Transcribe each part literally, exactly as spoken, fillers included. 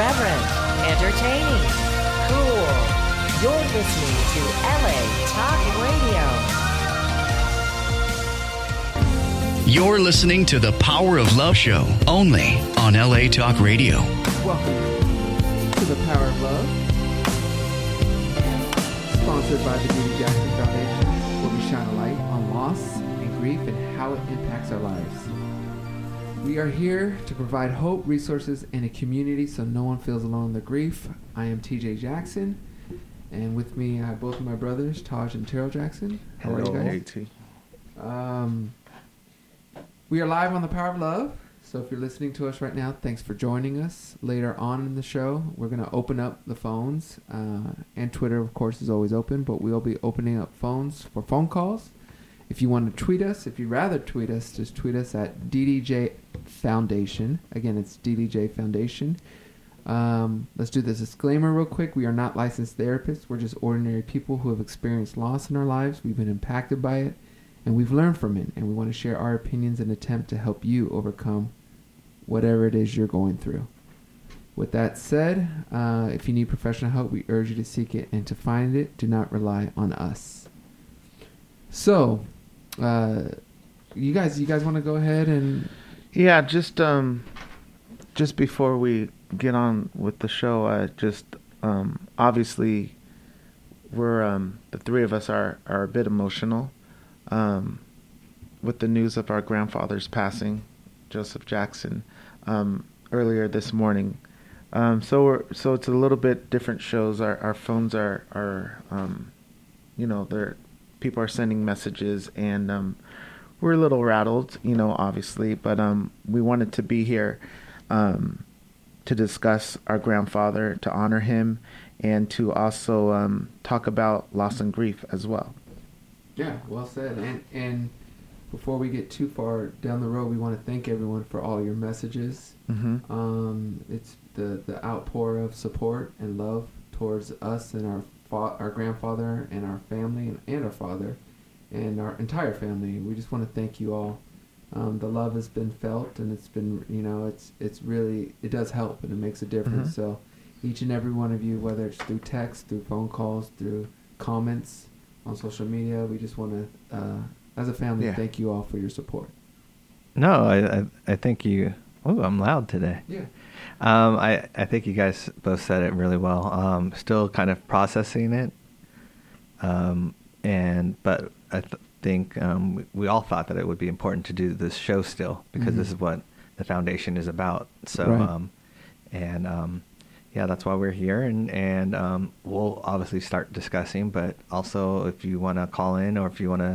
irreverent, entertaining, cool. You're listening to L A Talk Radio. You're listening to the Power of Love Show, only on L A Talk Radio. Welcome to the Power of Love, sponsored by the Judy Jackson Foundation, where we shine a light on loss and grief and how it impacts our lives. We are here to provide hope, resources, and a community so no one feels alone in their grief. I am T J Jackson, and with me I have both of my brothers, Taj and Terrell Jackson. How are you guys? Hey, T. Um, we are live on the Power of Love, so if you're listening to us right now, thanks for joining us. Later on in the show, we're going to open up the phones, uh, and Twitter, of course, is always open, but we'll be opening up phones for phone calls. If you want to tweet us, if you'd rather tweet us, just tweet us at D D J Foundation. Again, it's D D J Foundation. Um, let's do this disclaimer real quick. We are not licensed therapists. We're just ordinary people who have experienced loss in our lives. We've been impacted by it, and we've learned from it. And we want to share our opinions and attempt to help you overcome whatever it is you're going through. With that said, uh, if you need professional help, we urge you to seek it. And to find it, do not rely on us. So... Uh, you guys, you guys want to go ahead and? Yeah, just um, just before we get on with the show, I just um, obviously we're um, the three of us are are a bit emotional um, with the news of our grandfather's passing, Joseph Jackson, um, earlier this morning. Um, so we're so it's a little bit different shows. Our our phones are are um, you know they're. People are sending messages, and um, we're a little rattled, you know, obviously, but um, we wanted to be here um, to discuss our grandfather, to honor him, and to also um, talk about loss and grief as well. Yeah, well said. And and before we get too far down the road, we want to thank everyone for all your messages. Mm-hmm. Um, it's the, the outpour of support and love towards us and our our grandfather and our family and, and our father and our entire family. We just want to thank you all. Um, the love has been felt, and it's been, you know, it's it's really, it does help, and it makes a difference. Mm-hmm. So each and every one of you, whether it's through text, through phone calls, through comments on social media, we just want to, uh, as a family, yeah. thank you all for your support. No, I I, I think you, oh, I'm loud today. Yeah. Um, I, I think you guys both said it really well. Um, still kind of processing it. Um, and, but I th- think, um, we, we all thought that it would be important to do this show still, because mm-hmm. this is what the foundation is about. So, right. um, and, um, yeah, that's why we're here, and, and, um, we'll obviously start discussing, but also if you want to call in, or if you want to,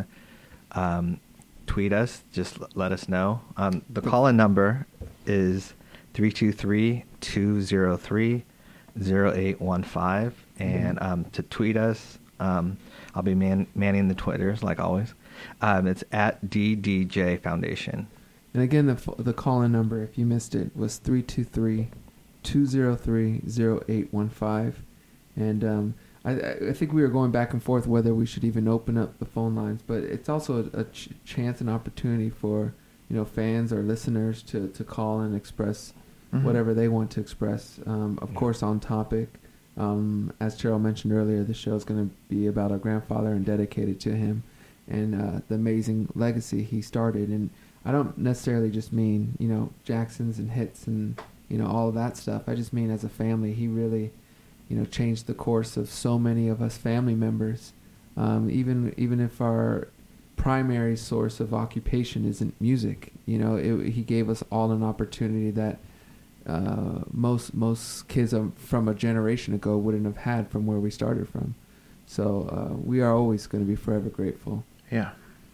um, tweet us, just l- let us know. Um, the call in number is three two three, two zero three, zero eight one five, and um, to tweet us, um, I'll be man- manning the Twitters like always. Um, it's at D D J Foundation. And again, the f- the call-in number, if you missed it, was three two three, two zero three, zero eight one five. And um, I, I think we were going back and forth whether we should even open up the phone lines, but it's also a, a ch- chance and opportunity for, you know, fans or listeners to, to call and express Mm-hmm. whatever they want to express. Um, of yeah. course, on topic. Um, as Cheryl mentioned earlier, the show is going to be about our grandfather and dedicated to him and uh, the amazing legacy he started. And I don't necessarily just mean, you know, Jacksons and hits and, you know, all of that stuff. I just mean as a family, he really, you know, changed the course of so many of us family members. Um, even even if our primary source of occupation isn't music, you know, it, he gave us all an opportunity that Uh, most most kids um, from a generation ago wouldn't have had from where we started from. So uh, we are always going to be forever grateful. Yeah.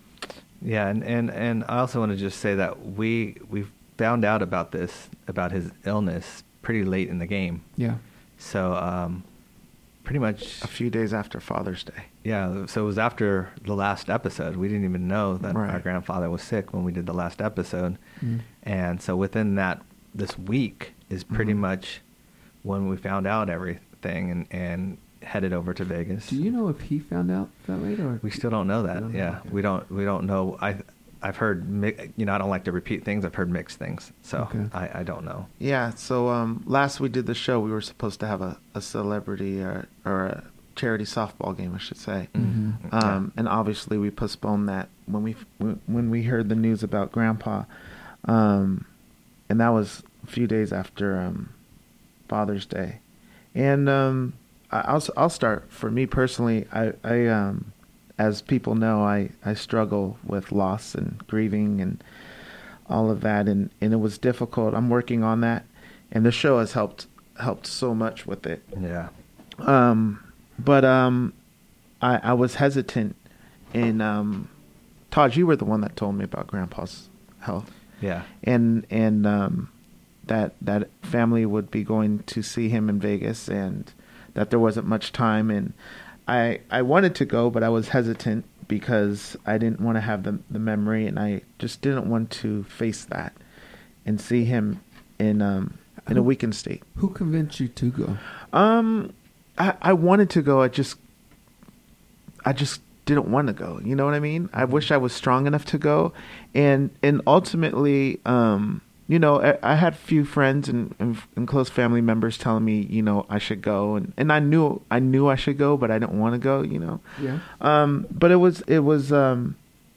Yeah, and, and, and I also want to just say that we we found out about this, about his illness, pretty late in the game. Yeah. So um, pretty much... a few days after Father's Day. Yeah, so it was after the last episode. We didn't even know that right. our grandfather was sick when we did the last episode. Mm. And so within that, this week is pretty mm-hmm. much when we found out everything and, and headed over to Vegas. Do you know if he found out that late, or we still don't know that? Don't yeah, know. Okay. we don't we don't know. I I've heard, mi- you know, I don't like to repeat things. I've heard mixed things, so Okay. I, I don't know. Yeah. So um, last we did the show, we were supposed to have a, a celebrity or, or a charity softball game, I should say. Mhm. Um, and obviously we postponed that when we when we heard the news about Grandpa, um, and that was a few days after um, Father's Day. And um, I, I'll I'll start. For me personally, I I um, as people know, I, I struggle with loss and grieving and all of that, and, and it was difficult. I'm working on that, and the show has helped helped so much with it. Yeah. Um, but um, I I was hesitant, and um, Todd, you were the one that told me about Grandpa's health, Yeah. and and um, that that family would be going to see him in Vegas, and that there wasn't much time, and I I wanted to go, but I was hesitant because I didn't want to have the the memory, and I just didn't want to face that and see him in um in a weakened state. Who convinced you to go? Um, I I wanted to go. I just I just didn't want to go. You know what I mean? I wish I was strong enough to go, and and ultimately, um, you know, I, I had a few friends and, and and close family members telling me, you know, I should go, and, and I knew I knew I should go, but I didn't want to go. You know. Yeah. Um, but it was it was um,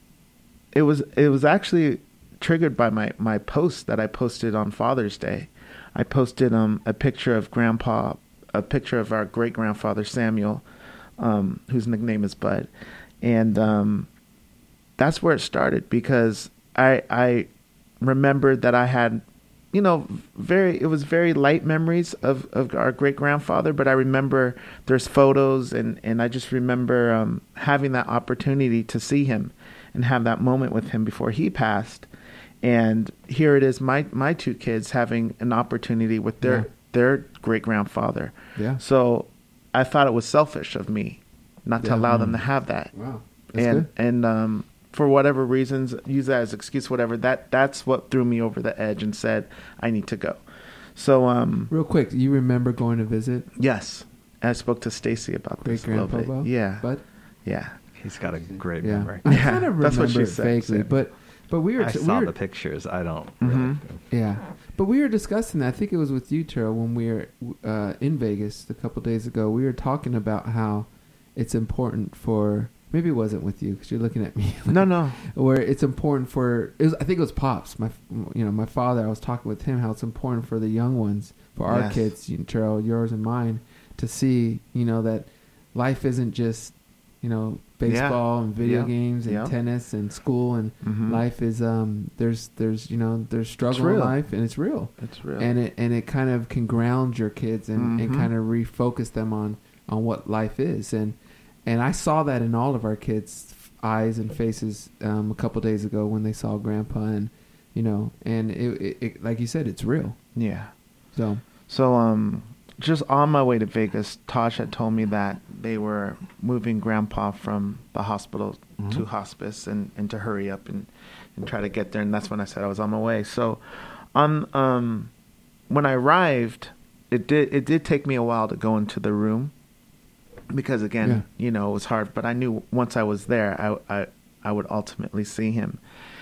it was it was actually triggered by my my post that I posted on Father's Day. I posted um a picture of Grandpa, a picture of our great grandfather Samuel, um, whose nickname is Bud, and um, that's where it started because I I remembered that I had, you know, very it was very light memories of, of our great grandfather, but I remember there's photos and, and I just remember um, having that opportunity to see him and have that moment with him before he passed. And here it is, my my two kids having an opportunity with their Yeah. their great grandfather. Yeah. So I thought it was selfish of me not to Yeah. allow them Mm. to have that. Wow. That's and good. and um, for whatever reasons, use that as excuse, whatever. That that's what threw me over the edge and said I need to go. So um, Real quick, you remember going to visit yes, I spoke to Stacy about great this a little grandpa? bit. Yeah, But yeah. He's got a great yeah, memory. I Yeah, kind of that's remember what she it said, vaguely, said. but but we were I t- saw we were the pictures. I don't. Mhm. Really. yeah, but we were discussing that. I think it was with you, Terrell, when we were uh, in Vegas a couple days ago. We were talking about how it's important for. Maybe it wasn't with you because you're looking at me. No, no. Where it's important for. It was, I think it was Pops. My, you know, my father. I was talking with him how it's important for the young ones, for our Yes. kids, you know, Terrell, yours and mine, to see, you know, that life isn't just, you know, baseball and video Yeah. games and Yeah. tennis and school, and Mhm. life is um there's there's you know there's struggle in real. life, and it's real, It's real. and it and it kind of can ground your kids and, and Mhm. kind of refocus them on on what life is, and and I saw that in all of our kids' eyes and faces um, a couple days ago when they saw Grandpa, and you know, and it, it, it like you said, it's real. yeah. So So, um, just on my way to Vegas, Tosh had told me that they were moving Grandpa from the hospital Mhm. to hospice and, and to hurry up and, and try to get there. And that's when I said I was on my way. So, on um, when I arrived, it did it did take me a while to go into the room because again, Yeah. you know, it was hard. But I knew once I was there, I I, I would ultimately see him.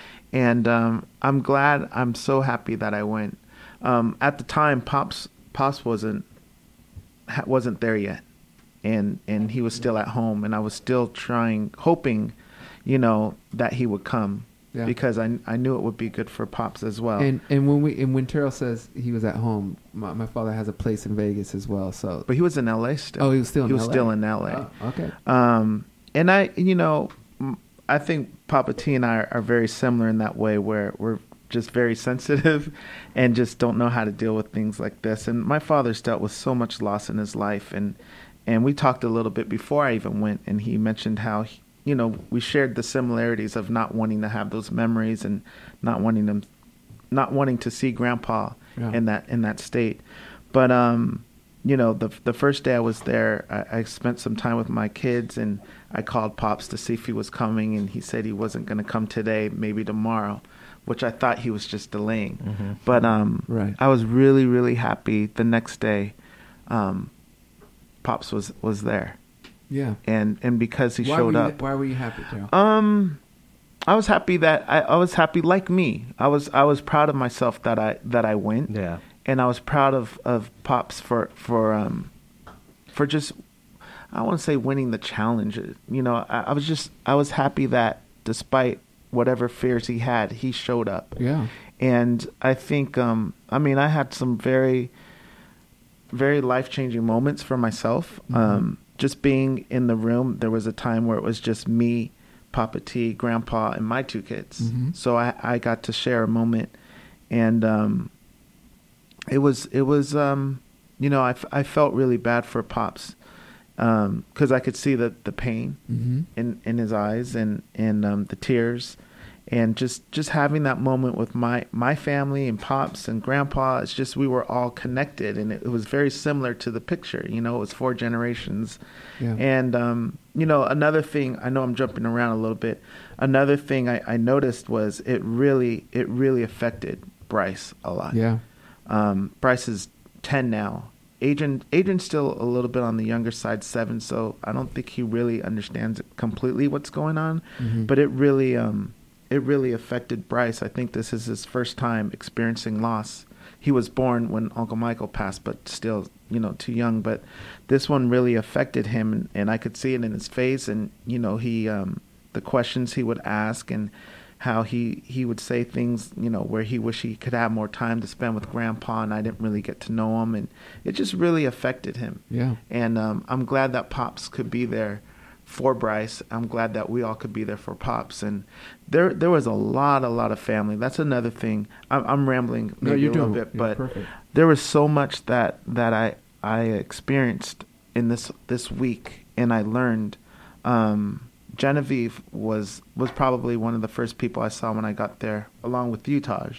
And um, I'm glad. I'm so happy that I went. Um, at the time, Pops Pops wasn't ha- wasn't there yet, and and he was still at home, and I was still trying, hoping, you know, that he would come yeah. because I I knew it would be good for Pops as well. And and when we and when Terrell says he was at home, my, my father has a place in Vegas as well. So but he was in L A still. oh, he was still in he was L A? still in L A. Oh, okay. Um, and I, you know, m- I think Papa T and I are, are very similar in that way, where we're just very sensitive and just don't know how to deal with things like this. And my father's dealt with so much loss in his life, and and we talked a little bit before I even went, and he mentioned how he, you know, we shared the similarities of not wanting to have those memories and not wanting them, not wanting to see Grandpa Yeah. in that in that state. But um, you know, the the first day I was there, I, I spent some time with my kids, and I called Pops to see if he was coming, and he said he wasn't going to come today, maybe tomorrow, which I thought he was just delaying. Mm-hmm. But um, Right. I was really, really happy the next day. Um, Pops was, was there, Yeah. and and because he why showed were you, up, Why were you happy, Terrell? um, I was happy that I, I was happy like me. I was I was proud of myself that I that I went. Yeah. And I was proud of, of Pops for for um for just I don't want to say winning the challenge. You know, I, I was just I was happy that despite whatever fears he had, he showed up. Yeah. And I think um I mean I had some very very life-changing moments for myself. Mm-hmm. Um just being in the room, there was a time where it was just me, Papa T, Grandpa, and my two kids. Mm-hmm. So I, I got to share a moment, and um, it was it was um, you know I, f- I felt really bad for Pops because um, I could see the the pain mm-hmm. in, in his eyes and and um, the tears. And just, just having that moment with my, my family and Pops and Grandpa, it's just we were all connected, and it, it was very similar to the picture. You know, it was four generations. Yeah. And, um, you know, another thing, I know I'm jumping around a little bit. Another thing I, I noticed was it really it really affected Bryce a lot. Yeah. Um, Bryce is ten now. Adrian Adrian's still a little bit on the younger side, seven, so I don't think he really understands completely what's going on. Mm-hmm. But it really... Um, It really affected Bryce. I think this is his first time experiencing loss. He was born when Uncle Michael passed, but still, you know, too young. But this one really affected him, and, and I could see it in his face. And you know, he, um, the questions he would ask, and how he he would say things, you know, where he wished he could have more time to spend with Grandpa, and I didn't really get to know him, and it just really affected him. Yeah. And um, I'm glad that Pops could be there for Bryce. I'm glad that we all could be there for Pops. And there there was a lot, a lot of family. That's another thing. I'm, I'm rambling maybe no, you're a little doing, bit, you're but perfect. There was so much that, that I I experienced in this this week, and I learned. Um, Genevieve was was probably one of the first people I saw when I got there, along with you, Taj.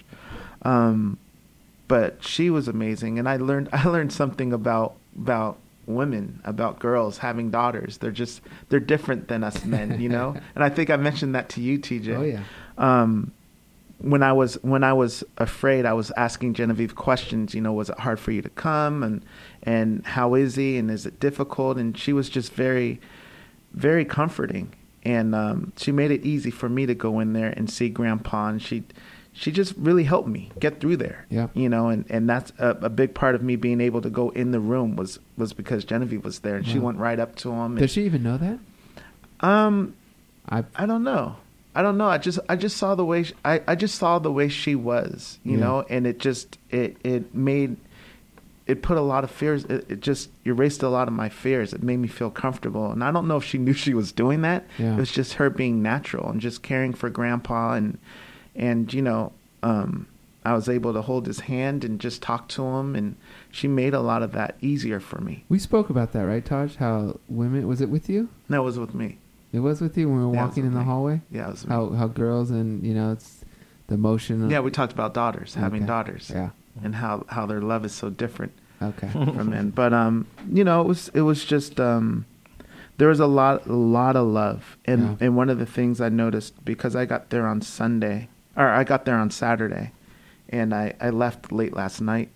Um, but she was amazing, and I learned I learned something about about. women, about girls having daughters. They're just they're different than us men, you know. And I think I mentioned that to you, T J. Oh yeah. Um, when I was when I was afraid, I was asking Genevieve questions. You know, was it hard for you to come, and and how is he, and is it difficult? And she was just very, very comforting, and um, she made it easy for me to go in there and see Grandpa, and she. She just really helped me get through there. Yeah. You know, and, and that's a, a big part of me being able to go in the room was, was because Genevieve was there, and wow. She went right up to him. And, does she even know that? Um, I I don't know. I don't know. I just I just saw the way she, I I just saw the way she was, you yeah. know, and it just it it made it put a lot of fears. It, it just erased a lot of my fears. It made me feel comfortable, and I don't know if she knew she was doing that. Yeah. It was just her being natural and just caring for Grandpa and. And, you know, um, I was able to hold his hand and just talk to him. And she made a lot of that easier for me. We spoke about that, right, Taj? How women, was it with you? No, it was with me. It was with you when we were yeah, walking in the me. hallway? Yeah, it was with how, me. How girls and, you know, it's the motion. Of, yeah, we talked about daughters, okay. having daughters. Yeah. And how, how their love is so different okay. from men. But, um, you know, it was, it was just... Um, there was a lot, a lot of love. And, yeah. and one of the things I noticed, because I got there on Sunday... Or I got there on Saturday, and I, I left late last night.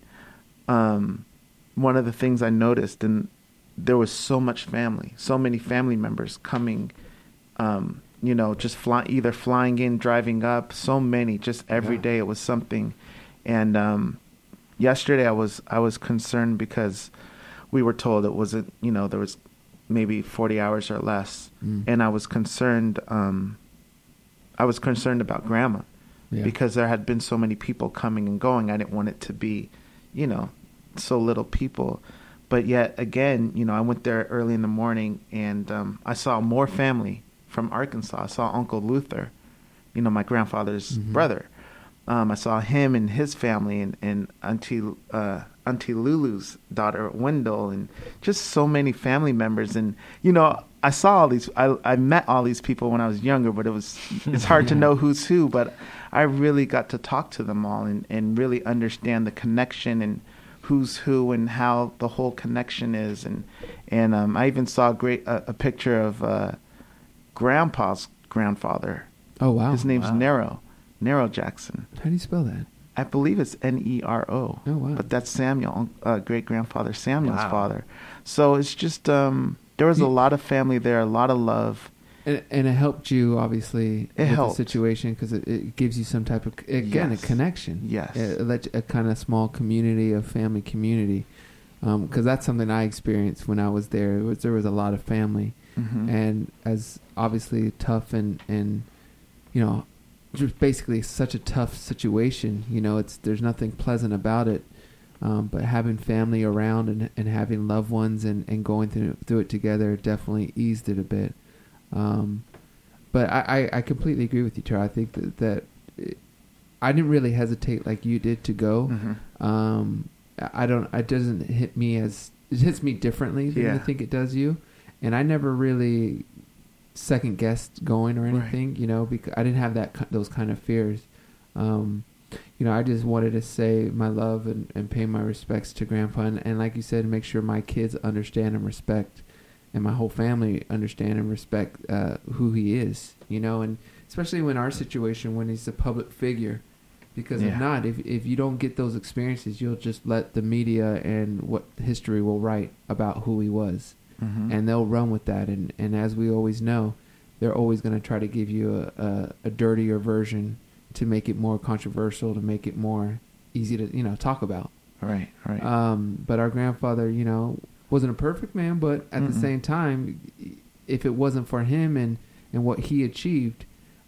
Um, one of the things I noticed, and there was so much family, so many family members coming, um, you know, just fly, either flying in, driving up, so many, just every yeah. day it was something. And um, yesterday I was I was concerned because we were told it wasn't, you know, there was maybe forty hours or less, mm. and I was concerned. Um, I was concerned about Grandma. Yeah. Because there had been so many people coming and going. I didn't want it to be, you know, so little people. But yet again, you know, I went there early in the morning, and um, I saw more family from Arkansas. I saw Uncle Luther, you know, my grandfather's mm-hmm. brother. Um, I saw him and his family, and, and Auntie, uh, Auntie Lulu's daughter, Wendell, and just so many family members. And, you know, I saw all these, I, I met all these people when I was younger, but it was, it's hard yeah. to know who's who. But I really got to talk to them all and, and really understand the connection and who's who and how the whole connection is. And and um, I even saw a great a, a picture of uh, Grandpa's grandfather. Oh wow! His name's wow. Nero, Nero Jackson. How do you spell that? I believe it's N E R O. Oh wow! But that's Samuel, uh, great grandfather Samuel's wow. father. So it's just um, there was a lot of family there, a lot of love. And, and it helped you, obviously, It with helped. the situation because it, it gives you some type of, again, Yes. a connection. Yes. A, a, a kind of small community, a family community. Because um, that's something I experienced when I was there. It was, there was a lot of family. Mhm. And as obviously tough and, and, you know, just basically such a tough situation, you know, it's there's nothing pleasant about it. Um, but having family around and, and having loved ones and, and going through, through it together definitely eased it a bit. Um, but I, I, I completely agree with you, Tara. I think that, that it, I didn't really hesitate like you did to go. Mhm. Um, I don't, it doesn't hit me as, it hits me differently than Yeah. you think it does you. And I never really second guessed going or Right. anything, you know, because I didn't have that, ki- those kind of fears. Um, you know, I just wanted to say my love and, and pay my respects to Grandpa. And, and like you said, make sure my kids understand and respect and my whole family understand and respect uh, who he is, you know, and especially when our situation, when he's a public figure, because Yeah. if not, if if you don't get those experiences, you'll just let the media and what history will write about who he was, Mhm. and they'll run with that. And, and as we always know, they're always going to try to give you a, a, a dirtier version to make it more controversial, to make it more easy to, you know, talk about. Right, right. Um, but our grandfather, you know, wasn't a perfect man, but at the Mm-mm. same time, if it wasn't for him and, and what he achieved,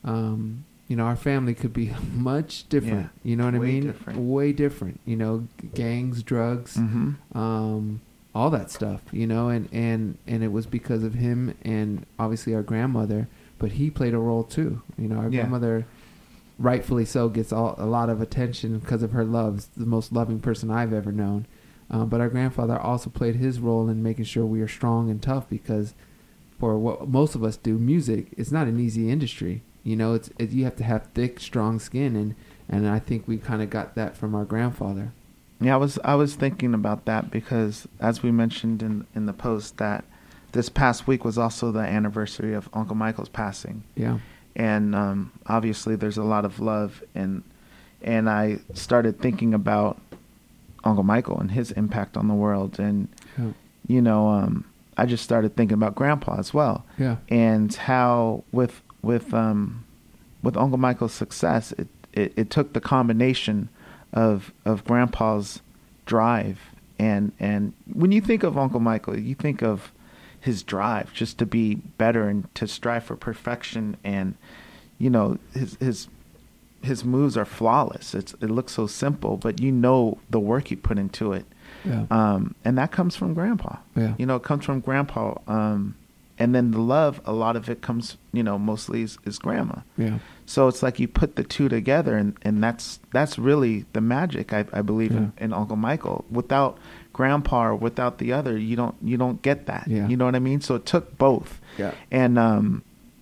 um, you know, our family could be much different. Yeah. You know what I Way mean? different. Way different. You know, g- gangs, drugs, Mhm. um, all that stuff. You know, and, and, and it was because of him and obviously our grandmother, but he played a role too. You know, our Yeah. grandmother, rightfully so, gets all, a lot of attention because of her love. The most loving person I've ever known. Um, but our grandfather also played his role in making sure we are strong and tough, because for what most of us do, music, it's not an easy industry. You know, it's it, you have to have thick, strong skin, and, and I think we kind of got that from our grandfather. Yeah, I was I was thinking about that because, as we mentioned in in the post, that this past week was also the anniversary of Uncle Michael's passing, Yeah. and um, obviously there's a lot of love, and and I started thinking about Uncle Michael and his impact on the world, and Yeah. you know, um, I just started thinking about Grandpa as well, Yeah. and how with with um, with Uncle Michael's success, it, it, it took the combination of of Grandpa's drive, and and when you think of Uncle Michael, you think of his drive just to be better and to strive for perfection, and you know, his his his moves are flawless. It's it looks so simple, but you know the work he put into it. Yeah. Um, and that comes from Grandpa. Yeah. You know, it comes from Grandpa. Um, and then the love, a lot of it comes, you know, mostly is, is Grandma. Yeah. So it's like you put the two together, and, and that's that's really the magic, I, I believe, in, Yeah. in Uncle Michael. Without Grandpa or without the other, you don't you don't get that. Yeah. You know what I mean? So it took both. Yeah. And um,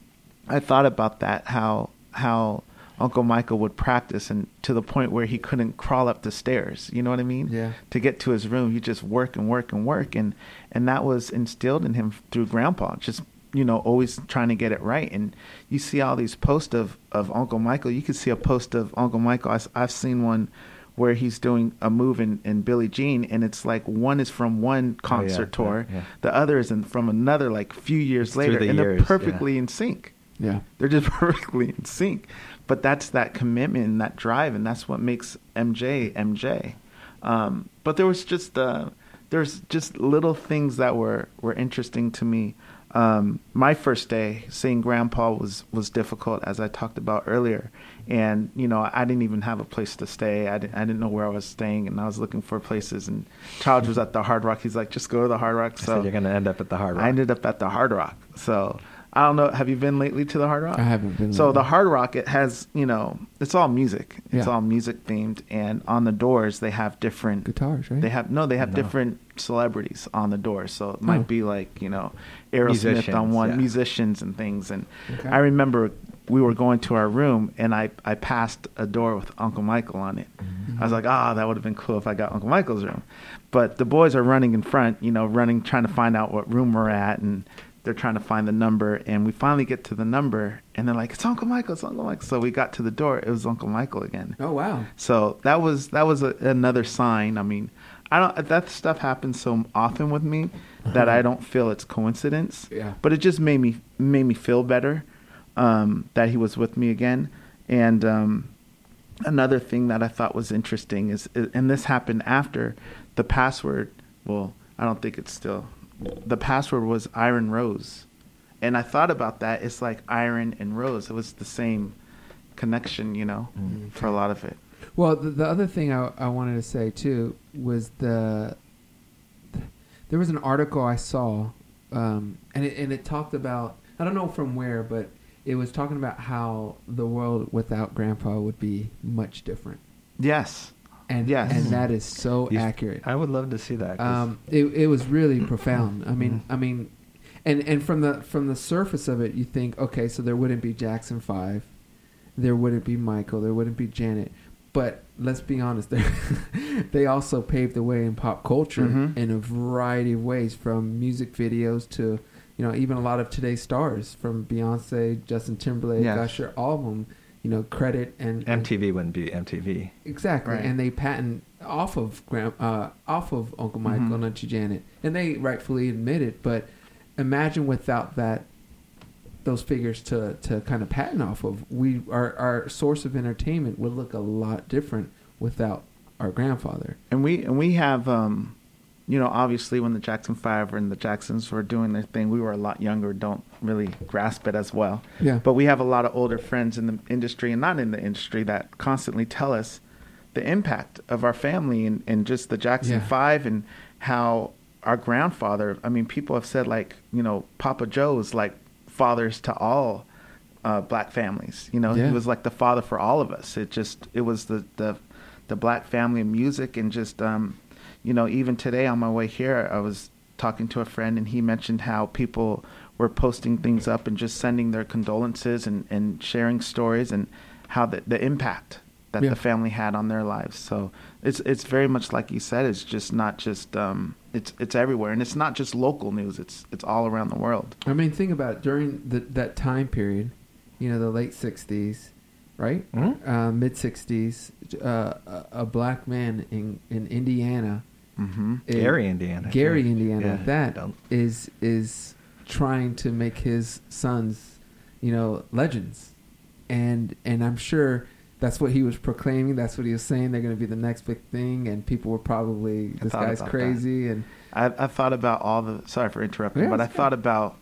I thought about that, how how Uncle Michael would practice, and to the point where he couldn't crawl up the stairs. You know what I mean? Yeah. To get to his room, he'd just work and work and work, and and that was instilled in him through Grandpa. Just, you know, always trying to get it right. And you see all these posts of of Uncle Michael. You can see a post of Uncle Michael. I, I've seen one where he's doing a move in, in Billie Jean, and it's like one is from one concert yeah, tour, yeah, yeah. the other is in, from another, like few years Through later, the and years, they're perfectly in sync. Yeah. They're just perfectly in sync. But that's that commitment and that drive, and that's what makes M J M J. Um, but there was just uh, there's just little things that were, were interesting to me. Um, my first day seeing Grandpa was, was difficult, as I talked about earlier. And, you know, I didn't even have a place to stay. I didn't, I didn't know where I was staying, and I was looking for places. And Charles was at the Hard Rock. He's like, just go to the Hard Rock. I So said you're going to end up at the Hard Rock. I ended up at the Hard Rock. So I don't know. Have you been lately to the Hard Rock? I haven't been. So lately. the Hard Rock, it has, you know, it's all music. It's Yeah. all music themed, and on the doors they have different guitars, right? They have no, they have No. different celebrities on the doors. So it might Oh. be like, you know, Aerosmith on Musicians, one, yeah. musicians and things. And Okay. I remember we were going to our room, and I I passed a door with Uncle Michael on it. I was like, ah, that would have been cool if I got Uncle Michael's room. But the boys are running in front, you know, running, trying to find out what room we're at, and they're trying to find the number. And we finally get to the number, and they're like, it's Uncle Michael, it's Uncle Michael. So we got to the door. It was Uncle Michael again. Oh wow. So that was that was a, another sign. I mean, I don't. That stuff happens so often with me that I don't feel it's coincidence. Yeah. But it just made me made me feel better um, that he was with me again. And um, another thing that I thought was interesting is, and this happened after the password. Well, I don't think it's still. The password was Iron Rose, and I thought about that. It's like iron and rose. It was the same connection, you know, mm-hmm. for a lot of it. Well, the, the other thing I, I wanted to say too was the there was an article I saw, um, and it and it talked about, I don't know from where, but it was talking about how the world without Grandpa would be much different. Yes. And yes. and that is so You, accurate. I would love to see that. Um, it it was really profound. I mean, I mean, and, and from the from the surface of it, you think, okay, so there wouldn't be Jackson Five, there wouldn't be Michael, there wouldn't be Janet, but let's be honest, they they also paved the way in pop culture mm-hmm. in a variety of ways, from music videos to, you know, even a lot of today's stars, from Beyonce, Justin Timberlake, yes. Usher, all of them. You know, credit and, and M T V wouldn't be M T V. Exactly, right. And they patent off of Grand, uh, off of Uncle Michael mm-hmm. and Auntie Janet, and they rightfully admit it. But imagine without that, those figures to, to kind of patent off of, we our our source of entertainment would look a lot different without our grandfather. And we and we have, um, you know, obviously when the Jackson Five and the Jacksons were doing their thing, we were a lot younger, don't really grasp it as well. Yeah. But we have a lot of older friends in the industry and not in the industry that constantly tell us the impact of our family and, and just the Jackson Yeah. Five and how our grandfather, I mean, people have said like, you know, Papa Joe's like fathers to all uh, black families. You know, Yeah. he was like the father for all of us. It just, it was the, the, the black family of music and just, um, you know, even today on my way here, I was talking to a friend and he mentioned how people were posting things up and just sending their condolences and, and sharing stories and how the, the impact that Yeah. the family had on their lives. So it's it's very much like you said, it's just not just, um, it's it's everywhere. And it's not just local news, it's it's all around the world. I mean, think about it. During the, that time period, you know, the late sixties, right? Mm-hmm. Uh, mid sixties, uh, a, a black man in, in Indiana, Mm-hmm. it- Gary, Indiana. Gary, Yeah. Indiana, Yeah, at that don't- is is trying to make his sons, you know, legends, and and I'm sure that's what he was proclaiming. That's what he was saying. They're going to be the next big thing, and people were probably, I this thought guy's about crazy, and I, I thought about all the, sorry for interrupting, Yeah, but I it's thought good. about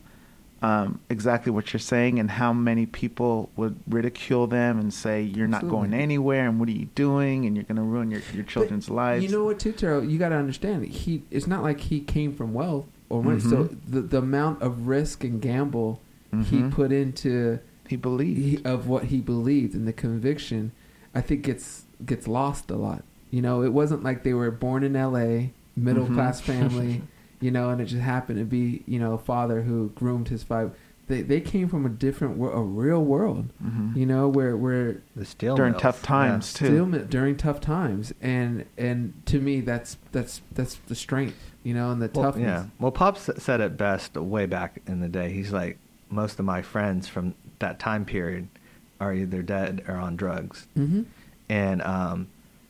um, exactly what you're saying and how many people would ridicule them and say, you're not Absolutely. going anywhere and what are you doing and you're going to ruin your, your children's But lives. You know what, too, Taro? You got to understand, he it's not like he came from wealth or money. Mhm. So the the amount of risk and gamble he Mhm. put into He believed. he, of what he believed and the conviction, I think gets gets lost a lot. You know, it wasn't like they were born in L A, middle Mhm. class family, you know, and it just happened to be, you know, a father who groomed his five. They they came from a different world, a real world, Mhm. you know, where where The steel During mills. tough times, too. still mi- during tough times, and and to me that's that's that's the strength, you know, and the Well, toughness. yeah. Well, Pops said it best way back in the day. He's like, most of my friends from that time period are either dead or on drugs. Mm-hmm. And um,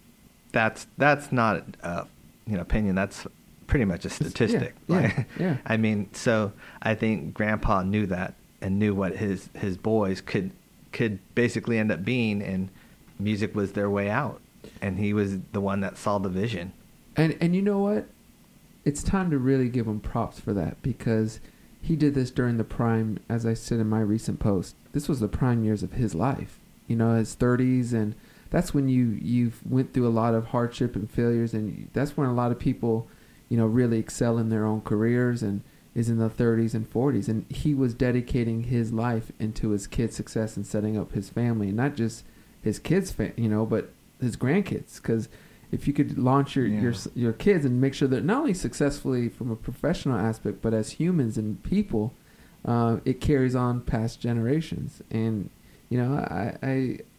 that's that's not uh, you know opinion. That's pretty much a statistic. yeah, Like, yeah. I mean, so I think Grandpa knew that and knew what his his boys could could basically end up being, and music was their way out. And he was the one that saw the vision. And and you know what? It's time to really give him props for that, because he did this during the prime, as I said in my recent post. This was the prime years of his life. You know, his thirties, and that's when you you went through a lot of hardship and failures, and that's when a lot of people, you know, really excel in their own careers, and is in the thirties and forties. And he was dedicating his life into his kids' success and setting up his family, and not just his kids, fa- you know, but his grandkids. Because if you could launch your, Yeah. your your kids and make sure they're not only successfully from a professional aspect, but as humans and people, uh, it carries on past generations. And you know, I, I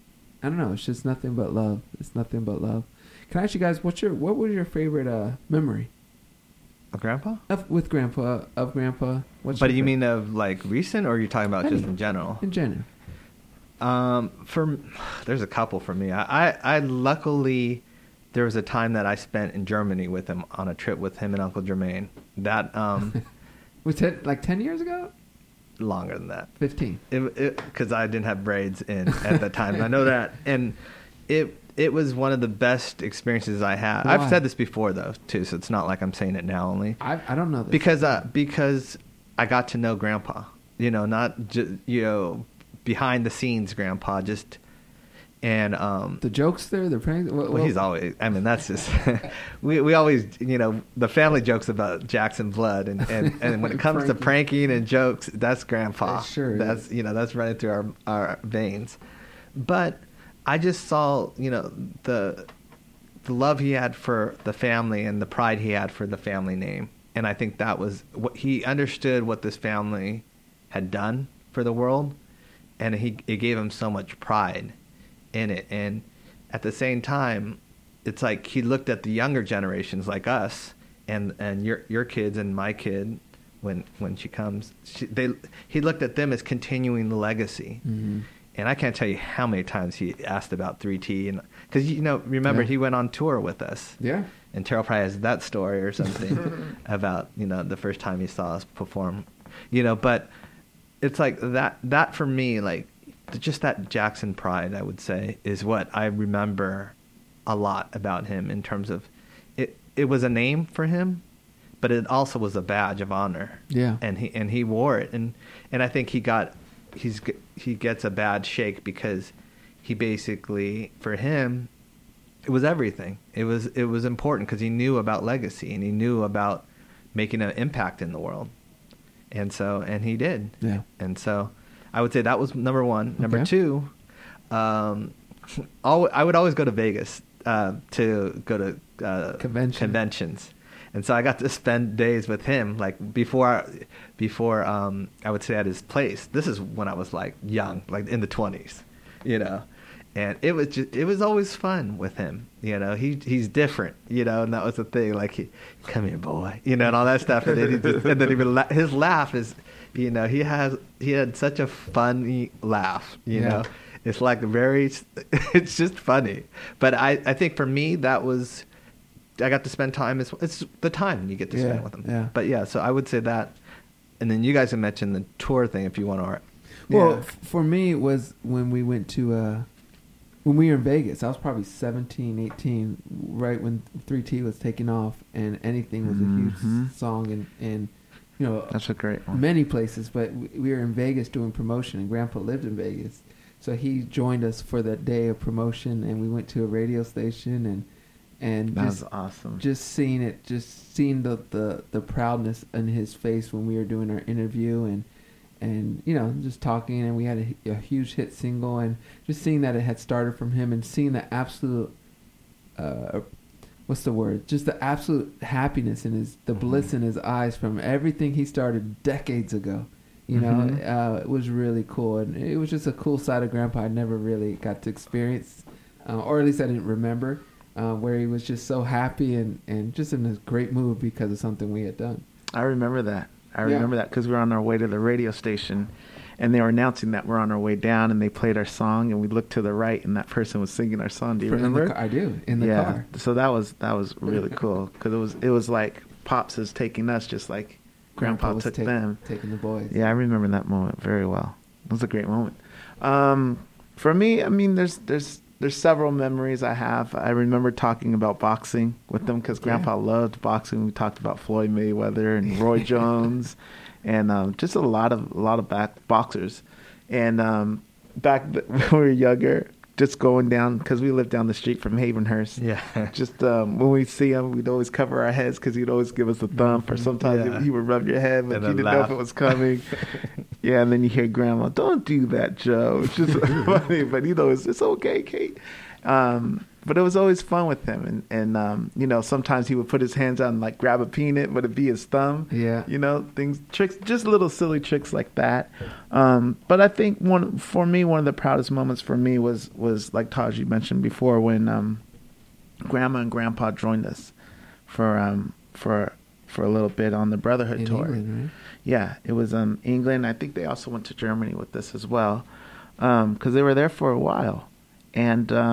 I don't know. It's just nothing but love. It's nothing but love. Can I ask you guys, what's your what was your favorite uh, memory Of Grandpa? of with Grandpa of Grandpa? What's But your you fa- mean of like recent, or are you talking about just Any. in general? in general? Um, for there's a couple for me. I, I, I luckily there was a time that I spent in Germany with him on a trip with him and Uncle Jermaine. That um, was it like ten years ago? Longer than that. Fifteen. Because I didn't have braids in at that time. I know that, and it it was one of the best experiences I had. Why? I've said this before though too, so it's not like I'm saying it now only. I I don't know this. Because uh, because I got to know Grandpa. You know, not just you know behind the scenes Grandpa, just. And um, the jokes there, the pranks. Well, well, he's always. I mean, that's just. we we always, you know, the family jokes about Jackson Blood, and, and, and when it comes to pranking and jokes, that's Grandpa. Yeah, sure, that's is. you know that's running through our our veins. But I just saw, you know, the the love he had for the family and the pride he had for the family name, and I think that was what he understood what this family had done for the world, and he it gave him so much pride in it. And at the same time, it's like he looked at the younger generations like us and and your your kids and my kid when when she comes she, they he looked at them as continuing the legacy. Mm-hmm. And I can't tell you how many times he asked about three T, and because you know remember yeah. he went on tour with us, yeah and Terrell probably has that story or something about you know the first time he saw us perform, you know but it's like that that for me, like just that Jackson pride, I would say, is what I remember a lot about him in terms of it. It was a name for him, but it also was a badge of honor. Yeah, and he and he wore it, and and I think he got he's he gets a bad shake because he basically, for him, it was everything. It was it was important because he knew about legacy and he knew about making an impact in the world, and so and he did. Yeah, and so. I would say that was number one. Number okay. two, um, I would always go to Vegas uh, to go to uh, Convention. conventions, and so I got to spend days with him. Like before, before um, I would say at his place. This is when I was like young, like in the twenties, you know, and it was just it was always fun with him. You know, he he's different, you know, and that was the thing. Like, he, come here, boy, you know, and all that stuff. And then he just, and then he would la- his laugh is. You know, he has he had such a funny laugh, you yeah. know. It's like very it's just funny. But I, I think for me that was I got to spend time as it's the time you get to yeah, spend with him. Yeah. But yeah, so I would say that, and then you guys have mentioned the tour thing if you want to. Well, yeah. f- for me it was when we went to uh when we were in Vegas. I was probably seventeen, eighteen, right when three T was taking off and Anything was mm-hmm. a huge song and and you know, that's a great one. Many places, but we were in Vegas doing promotion, and Grandpa lived in Vegas, so he joined us for that day of promotion, and we went to a radio station, and and that just, was awesome. Just seeing it, just seeing the, the, the proudness in his face when we were doing our interview, and and you know, just talking, and we had a, a huge hit single, and just seeing that it had started from him, and seeing the absolute. Uh, What's the word? Just the absolute happiness in his, the bliss in his eyes from everything he started decades ago. You know, mm-hmm. uh, it was really cool, and it was just a cool side of Grandpa I never really got to experience, uh, or at least I didn't remember, uh, where he was just so happy and, and just in a great mood because of something we had done. I remember that. I Yeah. remember that because we were on our way to the radio station, and they were announcing that we're on our way down, and they played our song, and we looked to the right, and that person was singing our song. Do you For- in the remember? car- I do, in the yeah. car. So that was that was really cool because it was it was like Pops is taking us just like Grandpa, was took take- them. taking the boys. Yeah, I remember that moment very well. It was a great moment. Um, for me, I mean, there's there's there's several memories I have. I remember talking about boxing with them because Grandpa Yeah. loved boxing. We talked about Floyd Mayweather and Roy Jones, and um, just a lot of a lot of back boxers. And um, back when we were younger, just going down because we lived down the street from Havenhurst. Yeah. Just um, when we see him, we'd always cover our heads because he'd always give us a thump, or sometimes Yeah. he, he would rub your head, but And you then didn't know if laugh. it was coming. Yeah, and then you hear Grandma, "Don't do that, Joe." It's just funny, but you know, it's, it's okay, Kate. Um, but it was always fun with him, and and um, you know, sometimes he would put his hands out and like grab a peanut, but it'd be his thumb. Yeah. You know, things, tricks, just little silly tricks like that. Um, but I think one for me, one of the proudest moments for me was was like Taji mentioned before when um, Grandma and Grandpa joined us for um for for a little bit on the Brotherhood In tour. England, right? Yeah, it was um England. I think they also went to Germany with this as well, because they were there for a while. And um,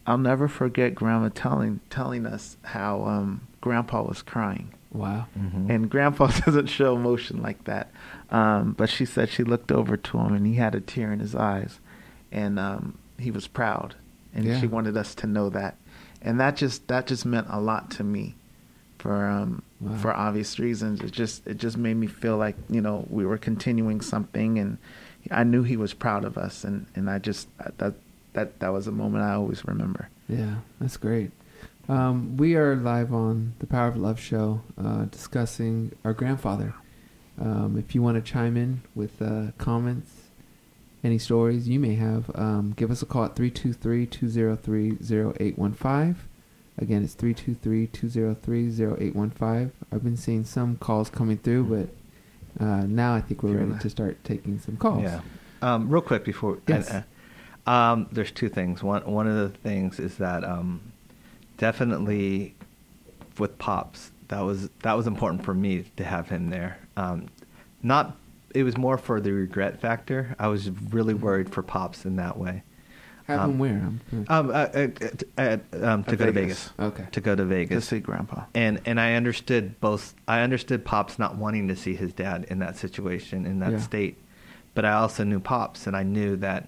I'll never forget Grandma telling telling us how um, Grandpa was crying. Wow. Mhm. And Grandpa doesn't show emotion like that. Um, but she said she looked over to him and he had a tear in his eyes, and um, he was proud, and Yeah. she wanted us to know that, and that just that just meant a lot to me, for um, Wow. for obvious reasons. It just it just made me feel like, you know, we were continuing something, and I knew he was proud of us, and, and I just that that that was a moment I always remember. Yeah, that's great. Um, we are live on the Power of Love show, uh, discussing our grandfather. Um, if you want to chime in with uh, comments, any stories you may have, um, give us a call at three two three, two zero three, zero eight one five. Again, it's three two three, two zero three, zero eight one five. I've been seeing some calls coming through, but uh, now I think we're ready to start taking some calls. Yeah. Um, real quick before. Yes. Uh, uh, um, there's two things. One one of the things is that um, definitely with Pops, that was that was important for me to have him there. Um, not it was more for the regret factor. I was really worried for Pops in that way. Have Um, him where? Um, Um, uh, uh, uh, um, to At go to Vegas. Vegas. Okay. To go to To Vegas. see Grandpa. And and I understood both. I understood Pops not wanting to see his dad in that situation, in that Yeah. state, but I also knew Pops, and I knew that,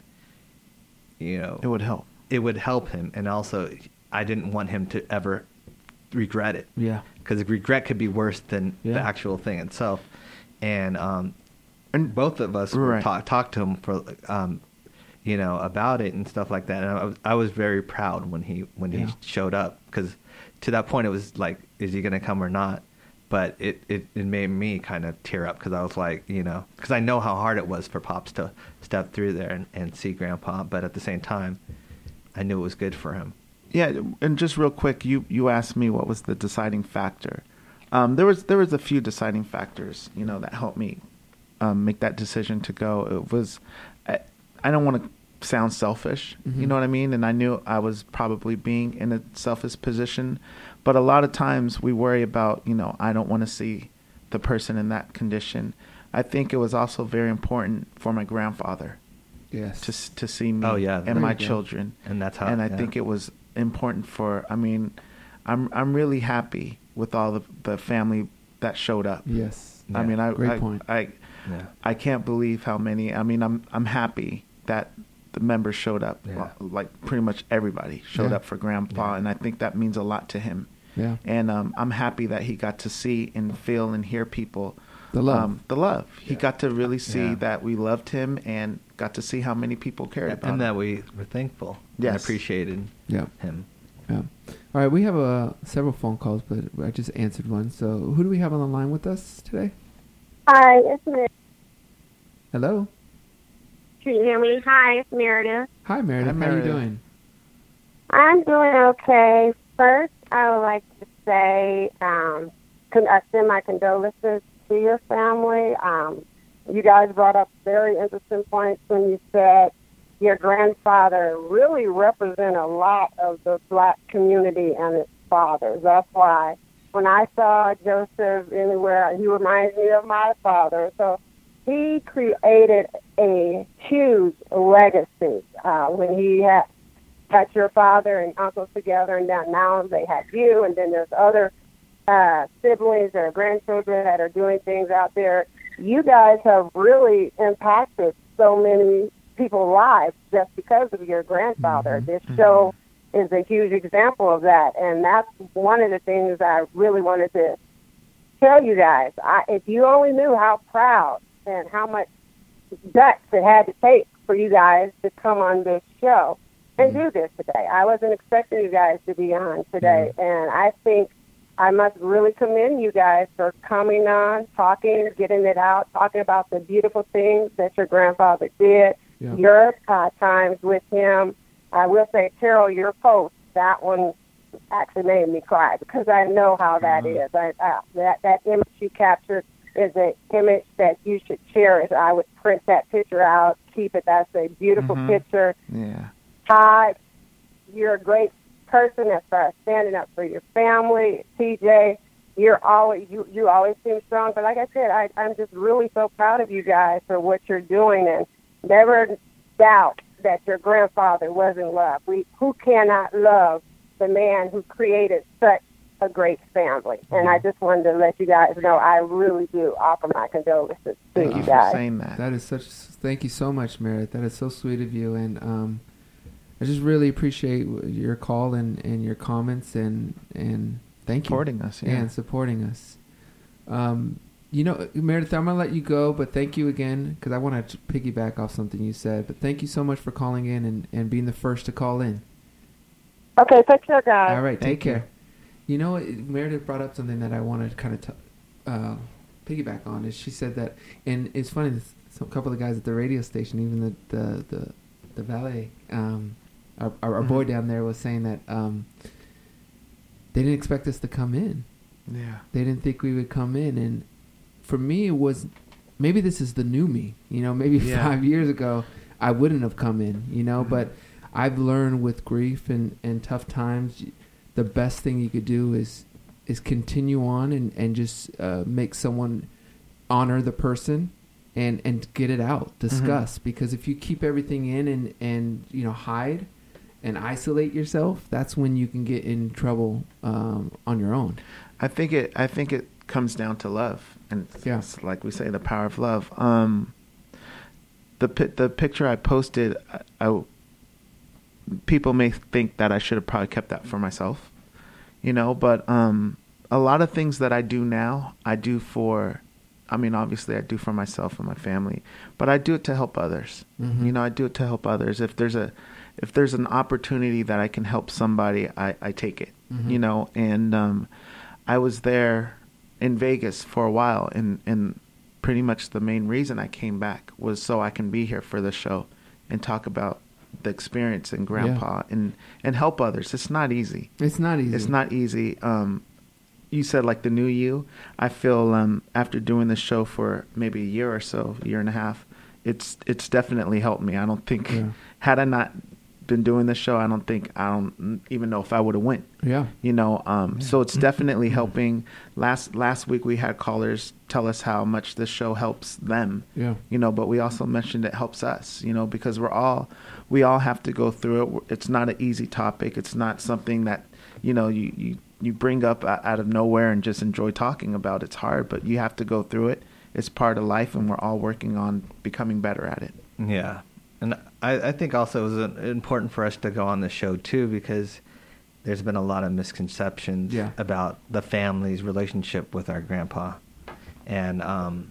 you know, It would help. it would help him, and also I didn't want him to ever regret it, yeah. because regret could be worse than Yeah. the actual thing itself. And um, And both of us Right. talked talked to him for um, you know, about it and stuff like that. And I was, I was very proud when he when Yeah. he showed up, because to that point it was like, is he going to come or not? But it, it, it made me kind of tear up, because I was like, you know, because I know how hard it was for Pops to step through there and, and see Grandpa, but at the same time, I knew it was good for him. Yeah, and just real quick, you, you asked me what was the deciding factor. Um, there was there was a few deciding factors, you know, that helped me um, make that decision to go. It was, I, I don't want to sound selfish, Mhm. you know what I mean? And I knew I was probably being in a selfish position, but a lot of times we worry about, you know, I don't want to see the person in that condition. I think it was also very important for my grandfather Yes. to s- to see me Oh, yeah. and There my you go. children. And that's how. and I yeah. think it was important for. I mean, I'm I'm really happy with all the the family that showed up. Yes. I Yeah. mean, I Great I, point. I Yeah. I can't believe how many. I mean, I'm I'm happy that the members showed up. Yeah. Like pretty much everybody showed Yeah. up for Grandpa, Yeah. and I think that means a lot to him. Yeah. And um, I'm happy that he got to see and feel and hear people. The love. Um, the love. He Yeah. got to really see Yeah. that we loved him, and got to see how many people cared about him. And that we were thankful and Yes. appreciated Yeah. him. Yeah. All right, we have uh, several phone calls, but I just answered one. So who do we have on the line with us today? Hi, it's Meredith. Hello. Can you hear me? Hi, it's Meredith. Hi, Meredith. Hi, How are you Meredith. doing? I'm doing okay. First, I would like to say, um, con- I send my condolences to your family. Um, you guys brought up very interesting points when you said your grandfather really represent a lot of the black community and its fathers. That's why when I saw Joseph anywhere, he reminds me of my father. So he created a huge legacy uh, when he had got your father and uncles together, and now, now they have you, and then there's other uh, siblings or grandchildren that are doing things out there. You guys have really impacted so many people's lives just because of your grandfather. Mhm. This show is a huge example of that, and that's one of the things I really wanted to tell you guys. I, if you only knew how proud and how much guts it had to take for you guys to come on this show and do this today. I wasn't expecting you guys to be on today, and I think I must really commend you guys for coming on, talking, getting it out, talking about the beautiful things that your grandfather did, Yeah. your uh, times with him. I will say, Carol, your post, that one actually made me cry, because I know how that is. I, I, that, that image you captured is an image that you should cherish. I would print that picture out, keep it. That's a beautiful Mhm. picture. Yeah. Todd, you're a great person as far as standing up for your family. T J, you're always you, you always seem strong. But like I said, I, I'm just really so proud of you guys for what you're doing, and never doubt that your grandfather was in love. We who cannot love the man who created such a great family. And I just wanted to let you guys know I really do offer my condolences to Thank you you guys. for saying that. That is such. Thank you so much, Meredith. That is so sweet of you, and um, I just really appreciate your call and, and your comments and and thank you Supporting us, yeah. and supporting us. Um, you know, Meredith, I'm gonna let you go, but thank you again because I want to piggyback off something you said. But thank you so much for calling in and, and being the first to call in. Okay, take care, guys. All right, Thank take you. care. You know, Meredith brought up something that I wanted to kind of t- uh, piggyback on. Is she said that, and it's funny. This, some couple of guys at the radio station, even the the the, the valet, um, our our, our Mhm. boy down there was saying that um, they didn't expect us to come in. Yeah. They didn't think we would come in, and for me, it was maybe this is the new me. You know, maybe Yeah. five years ago, I wouldn't have come in. You know, Mhm. but I've learned with grief and, and tough times, the best thing you could do is is continue on and and just uh, make someone honor the person and and get it out, discuss. Because if you keep everything in and and you know hide and isolate yourself, that's when you can get in trouble um, on your own. I think it. I think it comes down to love, and it's, Yeah. it's like we say, the power of love. Um, the pi- the picture I posted, I, I people may think that I should have probably kept that for myself, you know. But um, a lot of things that I do now, I do for. I mean, obviously, I do for myself and my family, but I do it to help others. Mhm. You know, I do it to help others. If there's a if there's an opportunity that I can help somebody, I, I take it. Mhm. You know, and um, I was there in Vegas for a while, and, and pretty much the main reason I came back was so I can be here for the show and talk about the experience and Grandpa and, and help others. It's not easy. It's not easy. It's not easy. Um, you said like the new you. I feel um, after doing this show for maybe a year or so, a year and a half, it's it's definitely helped me. I don't think Yeah. had I not been doing this show, I don't think I don't even know if I would have went. Yeah. You know, um, so it's definitely helping. Last last week we had callers tell us how much this show helps them. Yeah. You know, but we also mentioned it helps us. You know, because we're all we all have to go through it. It's not an easy topic. It's not something that you know you you, you bring up out of nowhere and just enjoy talking about. It's hard, but you have to go through it. It's part of life, and we're all working on becoming better at it. Yeah. And I, I think also it was uh, important for us to go on the show, too, because there's been a lot of misconceptions Yeah. about the family's relationship with our grandpa. And um,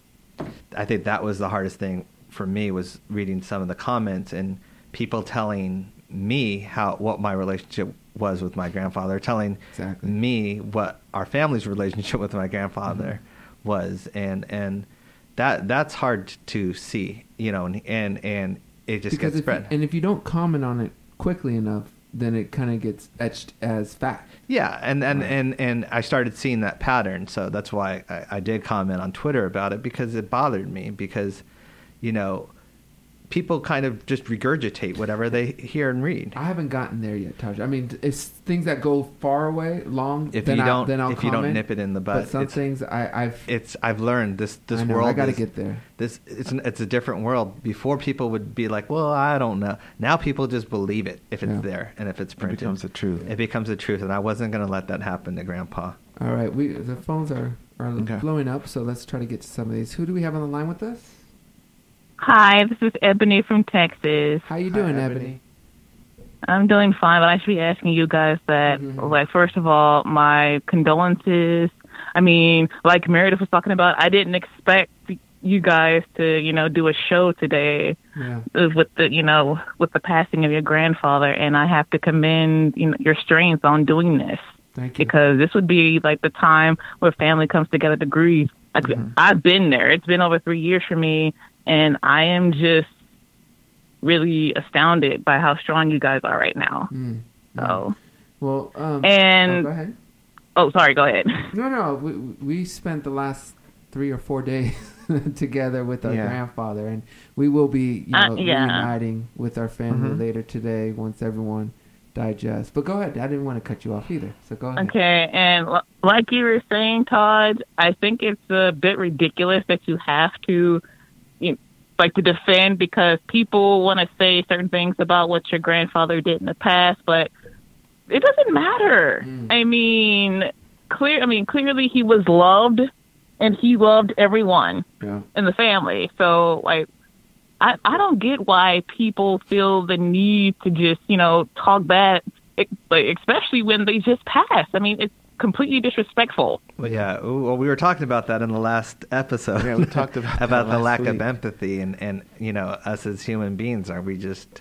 I think that was the hardest thing for me, was reading some of the comments and people telling me how what my relationship was with my grandfather, telling Exactly. me what our family's relationship with my grandfather Mm-hmm. was. And, and that that's hard to see, you know, and and, and it just Because gets if spread. You, and if you don't comment on it quickly enough, then it kind of gets etched as fact. Yeah, and and, Right. and and I started seeing that pattern, so that's why I, I did comment on Twitter about it, because it bothered me, because, you know, people kind of just regurgitate whatever they hear and read. I haven't gotten there yet, Taj. I mean, it's things that go far away, long. If then you I, don't, then I'll if you don't comment, nip it in the But bud, some it's, things I, I've. it's I've learned this this I know, world. I got to is- get there. This it's an, it's a different world. Before, people would be like, "Well, I don't know." Now people just believe it if it's Yeah. there and if it's It printed. becomes the truth. It becomes the truth, and I wasn't going to let that happen to Grandpa. All right, we the phones are are Okay. blowing up, so let's try to get to some of these. Who do we have on the line with us? Hi, this is Ebony from Texas. How you Hi, doing, Ebony. Ebony? I'm doing fine, but I should be asking you guys that, Mhm. like, first of all, my condolences. I mean, like Meredith was talking about, I didn't expect you guys to, you know, do a show today Yeah. with the, you know, with the passing of your grandfather, and I have to commend, you know, your strength on doing this, Thank you. because this would be like the time where family comes together to grieve. Like, Mhm. I've been there. It's been over three years for me, and I am just really astounded by how strong you guys are right now. Mm. So, Well, um, And- oh, go ahead. oh, sorry, go ahead. No, no, we we spent the last three or four days together with our Yeah. grandfather, and we will be, you Uh, know, yeah. reuniting with our family Mhm. later today once everyone digests. But go ahead. I didn't want to cut you off either, so go ahead. Okay, and l- like you were saying, Todd, I think it's a bit ridiculous that you have to, you, like to defend because people want to say certain things about what your grandfather did in the past, but it doesn't matter. Mm. I mean, clear. I mean, clearly he was loved, and he loved everyone yeah. in the family. So, like, I I don't get why people feel the need to just, you know, talk bad, especially when they just passed. I mean, it's completely disrespectful. Well, yeah. Well, we were talking about that in the last episode. Yeah, we talked about about the lack week. of empathy, and, and you know, us as human beings, are we just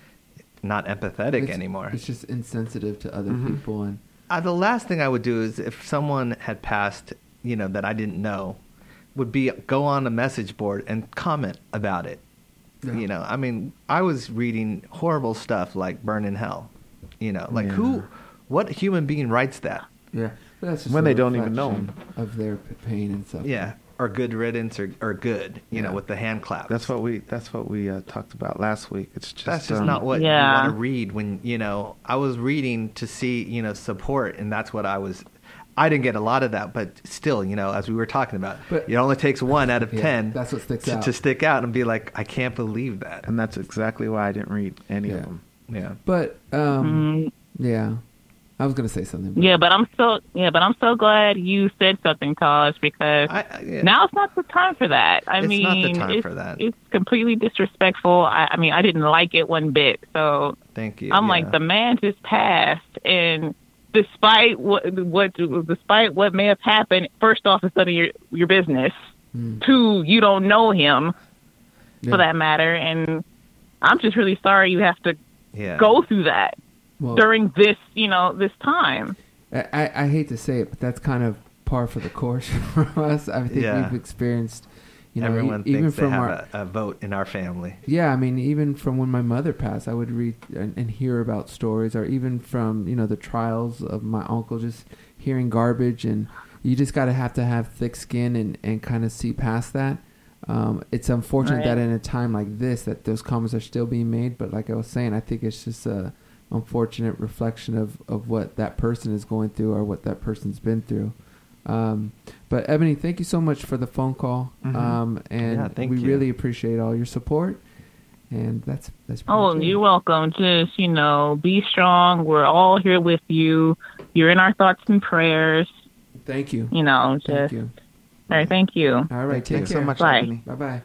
not empathetic it's, anymore? It's just insensitive to other mm-hmm. people. And uh, the last thing I would do is if someone had passed, you know, that I didn't know, would be go on a message board and comment about it. Yeah. You know, I mean, I was reading horrible stuff like "Burn in Hell." You know, like yeah. who, what human being writes that? Yeah, but that's just when they don't even know of their pain and stuff. Yeah, or good riddance, or, or good, you yeah. know, with the hand clap. That's what we. That's what we uh, talked about last week. It's just that's just um, not what yeah. you want to read when you know. I was reading to see, you know, support, and that's what I was. I didn't get a lot of that, but still, you know, as we were talking about, but, it only takes one out of yeah, ten. That's what sticks to, out. to stick out and be like, I can't believe that. And that's exactly why I didn't read any yeah. of them. Yeah, but um, mm-hmm. yeah. I was gonna say something. But yeah, but I'm so yeah, but I'm so glad you said something, Taj, because I, I, yeah. now it's not the time for that. I it's mean, not the time it's, for that. It's completely disrespectful. I, I mean, I didn't like it one bit. So thank you. I'm yeah. like, the man just passed, and despite what what despite what may have happened, first off, it's none of your your business. Mm. Two, you don't know him, yeah. for that matter, and I'm just really sorry you have to yeah. go through that. Well, during this, you know, this time. I, I hate to say it, but that's kind of par for the course for us. I think yeah. we've experienced, you know, everyone e- even thinks from they have our, a, a vote in our family. Yeah, I mean, even from when my mother passed, I would read and, and hear about stories, or even from, you know, the trials of my uncle, just hearing garbage, and you just got to have to have thick skin and, and kind of see past that. Um, it's unfortunate right. that in a time like this that those comments are still being made, but like I was saying, I think it's just a unfortunate reflection of, of what that person is going through or what that person's been through. Um, but Ebony, thank you so much for the phone call. Mm-hmm. Um, and yeah, thank we you. really appreciate all your support. And that's that's. Oh, you're welcome. Just, you know, be strong. We're all here with you. You're in our thoughts and prayers. Thank you. You know, just. Thank you. All right, thank you. All right, thank take you care. so much, Bye. Ebony. Bye bye.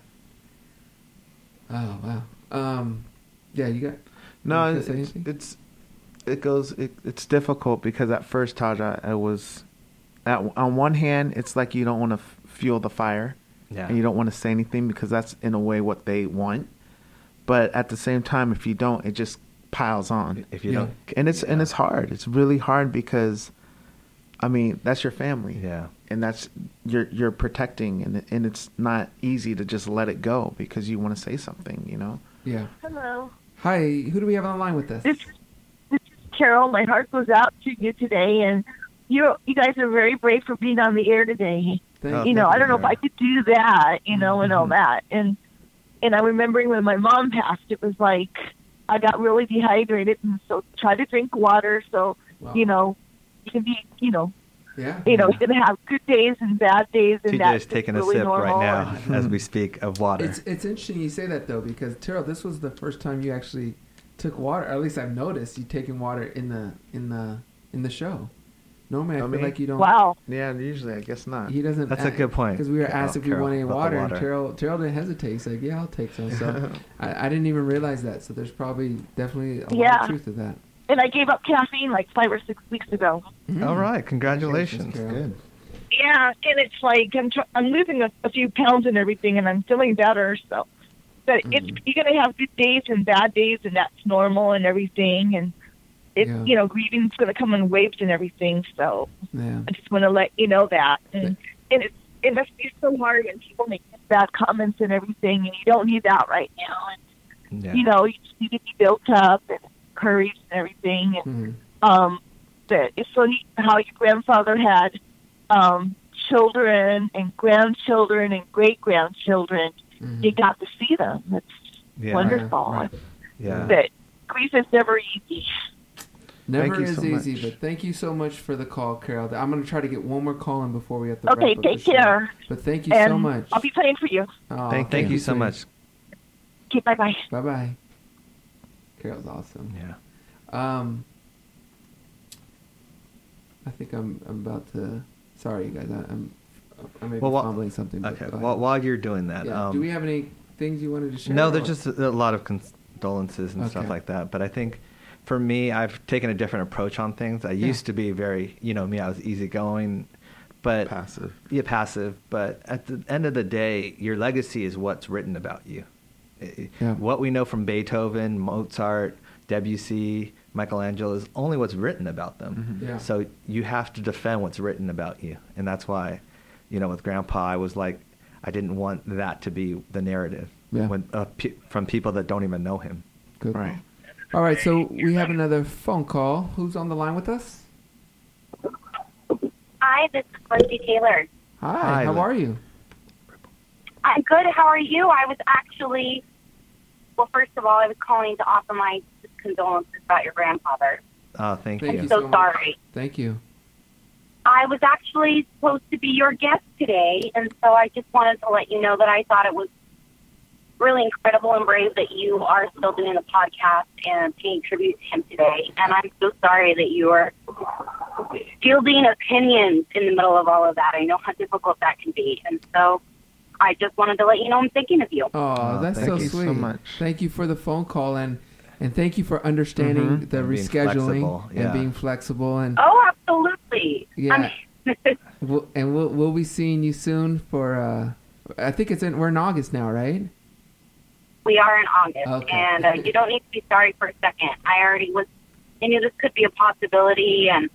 Oh wow. Um, yeah, you got. No, you it's, say anything? it's it goes. It, it's difficult because at first, Taj, I, I was. At, on one hand, it's like you don't want to f- fuel the fire, yeah. and you don't want to say anything because that's in a way what they want. But at the same time, if you don't, it just piles on. If you Yeah. don't, and it's yeah. and it's hard. It's really hard because, I mean, that's your family, yeah, and that's you're you're protecting, and and it's not easy to just let it go because you want to say something, you know. Yeah. Hello. Hi, who do we have on the line with us? This, this is Carol. My heart goes out to you today, and you you guys are very brave for being on the air today. Thank Oh, you know, thank I don't know Carol. if I could do that, you know, and all Mhm. that. And and I'm remembering when my mom passed, it was like I got really dehydrated, and so try to drink water. So Wow. you know, you can be, you know, Yeah. you know, you're gonna have good days and bad days, and T J that's is taking really a sip normal. right now as we speak of water. It's it's interesting you say that though, because Terrell, this was the first time you actually took water. Or at least I've noticed you taking water in the in the in the show. Normally, I Oh, feel me? like you don't. Wow. Yeah, usually I guess not. He doesn't. That's a good point. Because we were Carol- asked if we Carol, wanted about the water, and water. Terrell Terrell didn't hesitate. He's like, "Yeah, I'll take some." So I, I didn't even realize that. So there's probably definitely a lot Yeah. of truth to that. And I gave up caffeine like five or six weeks ago. Mm. All right, congratulations. Carol. Good. Yeah, and it's like I'm tr- I'm losing a, a few pounds and everything, and I'm feeling better. So, but it's Mm. you're gonna have good days and bad days, and that's normal and everything. And it, Yeah. you know, grieving's gonna come in waves and everything. So Yeah. I just want to let you know that. And and it's it must be so hard when people make bad comments and everything, and you don't need that right now. And Yeah. you know, you just need to be built up and encouraged and everything. And Mhm. um, that it's so neat how your grandfather had um, children and grandchildren and great grandchildren. Mhm. You got to see them. That's Yeah. wonderful. Right. Yeah. That grief is never easy. Never Thank you is so easy, much. but thank you so much for the call, Carol. I'm going to try to get one more call in before we have to Okay, wrap up take the show. care. But thank you and so much. I'll be praying for you. Oh, Thank, thank you so sweetie. much. Okay, bye-bye. Bye-bye. Carol's awesome. Yeah. Um, I think I'm I'm about to. Sorry, you guys. I, I'm I may be Well, wha- fumbling something. but Okay. go ahead. Well, while you're doing that, yeah. um, Do we have any things you wanted to share? no, or- there's just a, a lot of condolences and Okay. stuff like that. But I think for me, I've taken a different approach on things. I Yeah. used to be very, you know, me, I was easygoing, but Passive. yeah, passive. But at the end of the day, your legacy is what's written about you. I- Yeah. What we know from Beethoven, Mozart, Debussy, Michelangelo is only what's written about them. Mhm. Yeah. So you have to defend what's written about you, and that's why, you know, with Grandpa, I was like, I didn't want that to be the narrative Yeah. when uh, pe- from people that don't even know him. Good. Right. All right. So we have another phone call. Who's on the line with us? Hi, this is Lindsay Taylor. Hi. Hi, how Lin- are you? I'm good. How are you? I was actually, well, first of all, I was calling to offer my condolences about your grandfather. Oh, thank, Thank you. you So so much. sorry. Thank you. I was actually supposed to be your guest today, and so I just wanted to let you know that I thought it was really incredible and brave that you are still doing the podcast and paying tribute to him today. And I'm so sorry that you are fielding opinions in the middle of all of that. I know how difficult that can be, and so I just wanted to let you know I'm thinking of you. Oh, Oh, that's thank so you so sweet. much. Thank you for the phone call and and thank you for understanding Mhm. the And being rescheduling flexible, and yeah. being flexible and Oh, absolutely. Yeah. I mean, we'll, and we'll we'll be seeing you soon for. Uh, I think it's in we're in August now, right? we are in August, Okay. and uh, you don't need to be sorry for a second. I already was, I knew this could be a possibility, and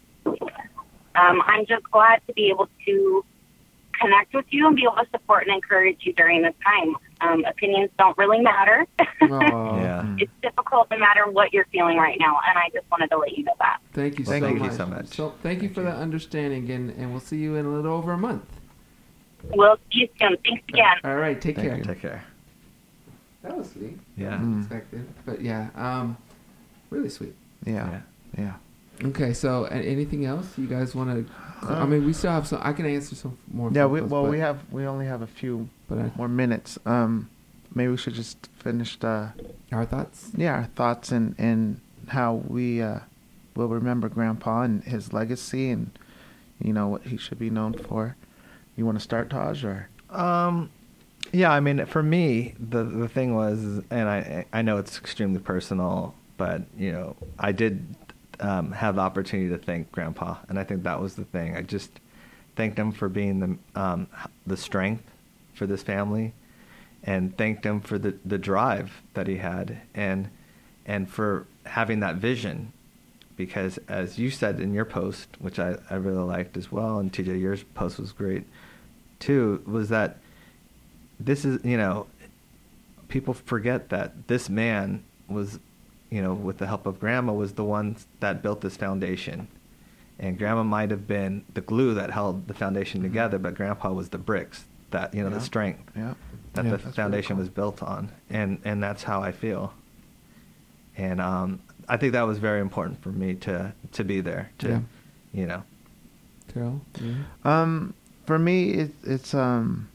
um, I'm just glad to be able to connect with you and be able to support and encourage you during this time. Um, opinions don't really matter. Oh, Yeah. It's difficult no matter what you're feeling right now, and I just wanted to let you know that. Thank you Well, so thank much. you so much. So thank you for the understanding, and and we'll see you in a little over a month. We'll see you soon. Thanks again. All right, take Thank care. you. Take care. That was sweet. Yeah. Mm. Expected, but yeah, um, really sweet. Yeah. Yeah. Okay, so a- anything else you guys want to? I Um, mean, we still have some. I can answer some more. Yeah. phone We calls, well, but, we have we only have a few But I, more minutes. Um, maybe we should just finish the our thoughts. yeah our thoughts and and how we uh, will remember Grandpa and his legacy and you know what he should be known for. You want to start, Taj, or? Um, yeah, I mean, for me, the the thing was, and I I know it's extremely personal, but you know, I did um, have the opportunity to thank Grandpa, and I think that was the thing. I just thanked him for being the um, the strength for this family, and thanked him for the the drive that he had, and and for having that vision. Because as you said in your post, which I, I really liked as well, and T J, your post was great too, was that this is, you know, people forget that this man was, you know, with the help of Grandma, was the one that built this foundation. And Grandma might have been the glue that held the foundation Mm-hmm. together, but Grandpa was the bricks, that, you know, Yeah. the strength Yeah. that Yeah, the that's really foundation cool. was built on. And, and that's how I feel. And um, I think that was very important for me to, to be there, to, Yeah. you know. Carol. Yeah. Um, for me, it, it's um,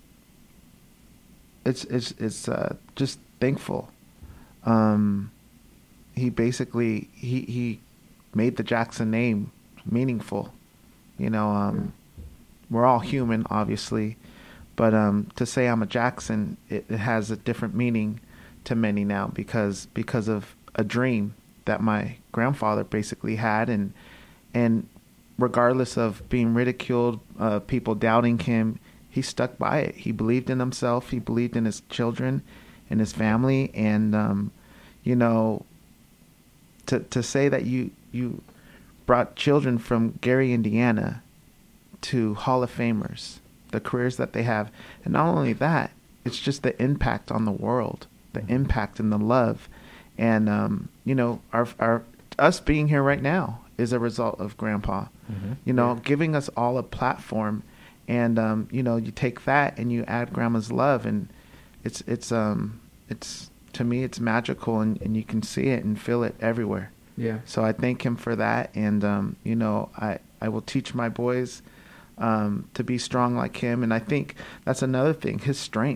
it's it's it's uh, just thankful. Um, he basically he he made the Jackson name meaningful. You know, um, we're all human, obviously, but um, to say I'm a Jackson, it, it has a different meaning to many now because because of a dream that my grandfather basically had, and and regardless of being ridiculed, uh, people doubting him, he stuck by it. He believed in himself. He believed in his children and his family. And, um, you know, to to say that you, you brought children from Gary, Indiana to Hall of Famers, the careers that they have. And not only that, it's just the impact on the world, the impact and the love. And, um, you know, our our us being here right now is a result of Grandpa. Mm-hmm. You know, giving us all a platform, and um, you know, you take that and you add Grandma's love, and it's it's um it's to me it's magical, and, and you can see it and feel it everywhere. Yeah. So I thank him for that, and um, you know, I I will teach my boys um, to be strong like him, and I think that's another thing, his strength.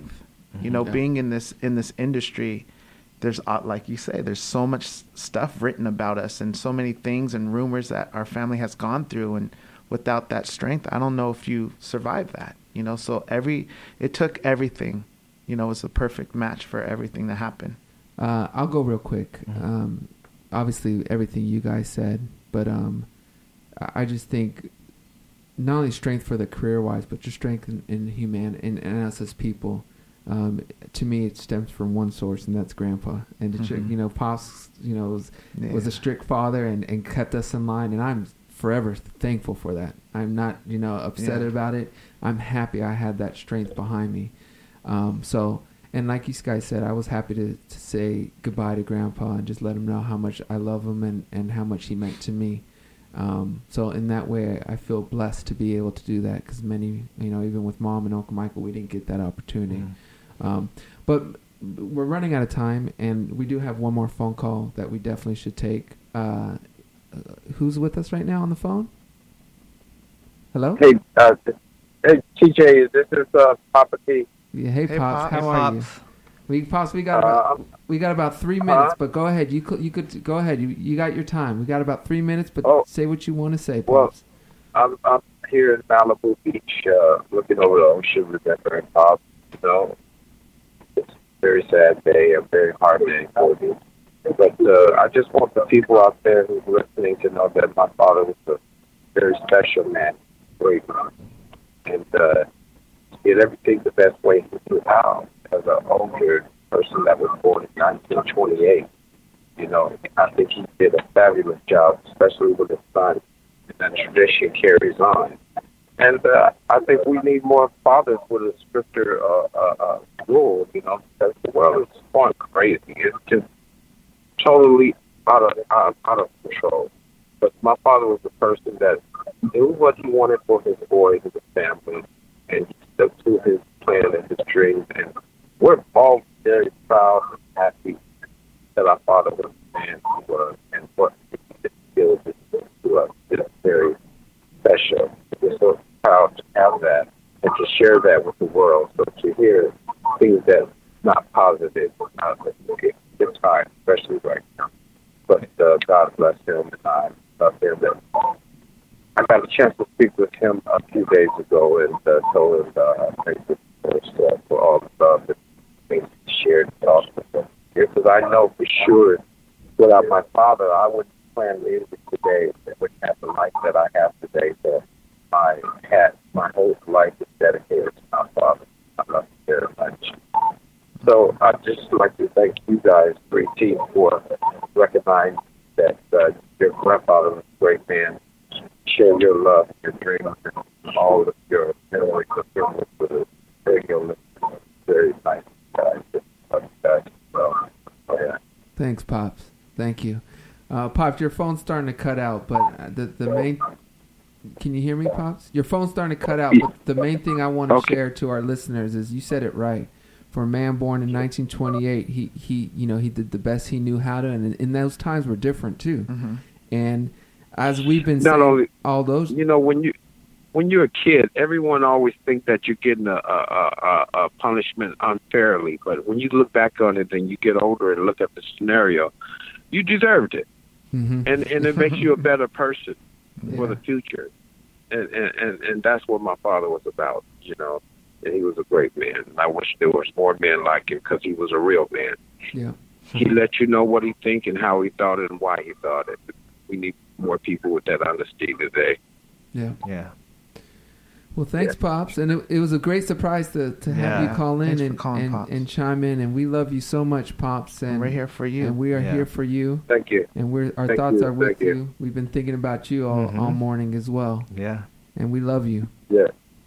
Mm-hmm. You know, Yeah. being in this in this industry, there's uh, like you say, there's so much s- stuff written about us and so many things and rumors that our family has gone through, and without that strength, I don't know if you survive that. You know, so every it took everything. You know, it was a perfect match for everything that happened. Uh, I'll go real quick. Mhm. Um, obviously, everything you guys said, but um, I I just think not only strength for the career wise, but just strength in, in human in, in us as people. Um, to me, it stems from one source, and that's Grandpa. And the, Mhm. you know, Pops, you know, was Yeah. was a strict father and, and kept us in line, and I'm forever thankful for that. I'm not, you know, upset Yeah. about it. I'm happy I had that strength behind me. Um, so, and like you guys said, I was happy to, to say goodbye to Grandpa and just let him know how much I love him and, and how much he meant to me. Um, so in that way, I feel blessed to be able to do that, because many, you know, even with Mom and Uncle Michael, we didn't get that opportunity. Mhm. Um, but we're running out of time, and we do have one more phone call that we definitely should take. Uh, uh, who's with us right now on the phone? Hello? Hey, uh, hey, T J, this is uh, Papa T. Yeah, hey, Hey, Pops, Pop. how Hey, are Pops. you? We Pops, we got Uh, about I'm- we got about three minutes, Huh? but go ahead. You could you could go ahead. You you got your time. We got about three minutes, but Oh. say what you want to say, Well, Pops. I'm, I'm here in Malibu Beach, uh, looking over the ocean, remembering Pop. You know, it's a very sad day, a very hard day for me. But uh, I just want the people out there who's listening to know that my father was a very special man, great man, and uh, did everything the best way he knew how. As an older person that was born in nineteen twenty-eight, you know, I think he did a fabulous job, especially with his son. And that tradition carries on. And uh, I think we need more fathers with a stricter uh, uh, uh, rule, you know, because the world is going crazy. It's just totally out of out, out of control. But my father was the person that knew what he wanted for his boys and his family, and he stuck to his plan and his dreams. And we're all very proud and happy that our father was the man he was, and what he did to us is very special. We're so proud to have that and to share that with the world. So to hear things that's not positive, not, it, it's hard, especially right now. But uh, God bless him, and I love him. And I got a chance to speak with him a few days ago, and uh, told him uh, thank you for, uh, for all the love and things he shared and talked with him. Because I know for sure, without my father, I wouldn't plan music today. I wouldn't have the life that I have today. That I had my whole life is dedicated to my father. I love him very much. So I'd just like to thank you guys, three team, for recognizing that uh, your grandfather was a great man. Share your love, your dreams, and all of your memories of him with the radio listeners. Very nice guys. Love you guys. So, oh, yeah. Thanks, Pops. Thank you. Uh, Pops, your phone's starting to cut out, but uh, the the main. Can you hear me, Pops? Your phone's starting to cut out, but the main thing I want to Okay. share to our listeners is you said it right. For a man born in nineteen twenty-eight, he, he you know he did the best he knew how to, and in those times were different too. Mm-hmm. And as we've been Not saying, only- all those, You know, when you when you're a kid, everyone always thinks that you're getting a, a, a, a punishment unfairly. But when you look back on it and you get older and look at the scenario, you deserved it, Mhm. and and it makes you a better person for Yeah. the future. And, and and and that's what my father was about, you know. And he was a great man. And I wish there was more men like him because he was a real man. Yeah. He let you know what he think and how he thought it and why he thought it. We need more people with that honesty today. Yeah. Yeah. Well, thanks, Pops, and it, it was a great surprise to, to have Yeah. you call in Thanks for and calling, and, Pops. and chime in, and we love you so much, Pops, and We're here for you. and we are Yeah. here for you, Thank you. and we're our Thank thoughts you, are with thank you. you. We've been thinking about you all, Mhm. all morning as well, Yeah. and we love you. Yeah.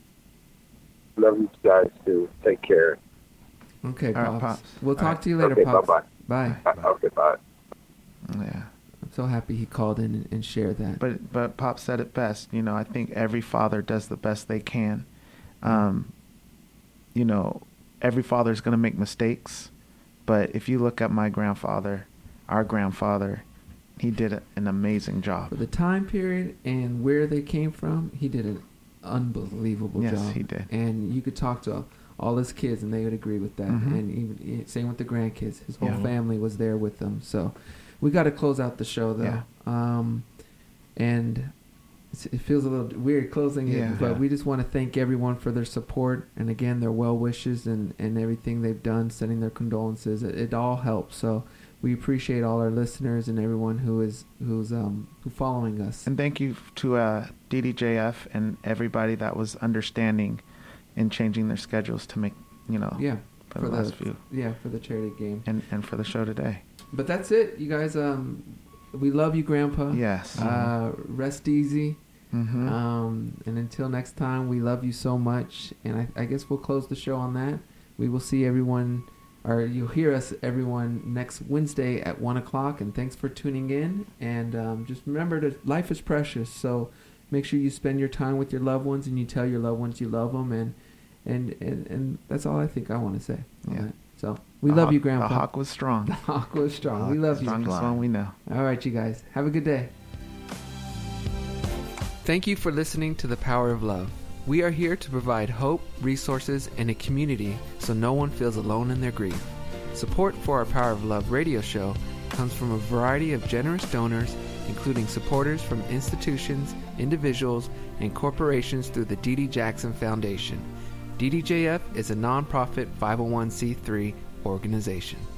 Love you guys too. Take care. Okay, All right, Pops. Pops. We'll All talk right. to you later, Okay, Pops. bye-bye. Bye. Uh, Okay, bye. Yeah. I'm so happy he called in and, and shared that. But but Pop said it best. You know, I think every father does the best they can. Um, you know, every father is going to make mistakes, but if you look at my grandfather, our grandfather, he did a, an amazing job. For the time period and where they came from, he did an unbelievable Yes, job. he did. And you could talk to all his kids, and they would agree with that. Mhm. And even same with the grandkids. His whole Yeah. family was there with them. So we got to close out the show though. Yeah. Um, and it's, it feels a little weird closing it, Yeah. but Yeah. we just want to thank everyone for their support and again their well wishes and and everything they've done, sending their condolences. It, it all helps. So we appreciate all our listeners and everyone who is who's um who following us. And thank you to uh, D D J F and everybody that was understanding in changing their schedules to make, you know, Yeah, for, the last few. Yeah, for the charity game. And and for the show today. But that's it, you guys. Um, we love you, Grandpa. Yes. Uh, rest easy. Mhm. Um, and until next time, we love you so much. And I, I guess we'll close the show on that. We will see everyone, or you'll hear us, everyone, next Wednesday at one o'clock. And thanks for tuning in. And um, just remember that life is precious. So make sure you spend your time with your loved ones and you tell your loved ones you love them. And and, and, and that's all I think I want to say. on Yeah. that. So we The love hawk- you, Grandpa. The hawk was strong. The hawk was strong. Hawk we love is you. strongest one we know. All right, you guys. Have a good day. Thank you for listening to The Power of Love. We are here to provide hope, resources, and a community so no one feels alone in their grief. Support for our Power of Love radio show comes from a variety of generous donors, including supporters from institutions, individuals, and corporations through the Dee Dee Jackson Foundation. D D J F is a nonprofit five oh one c three organization.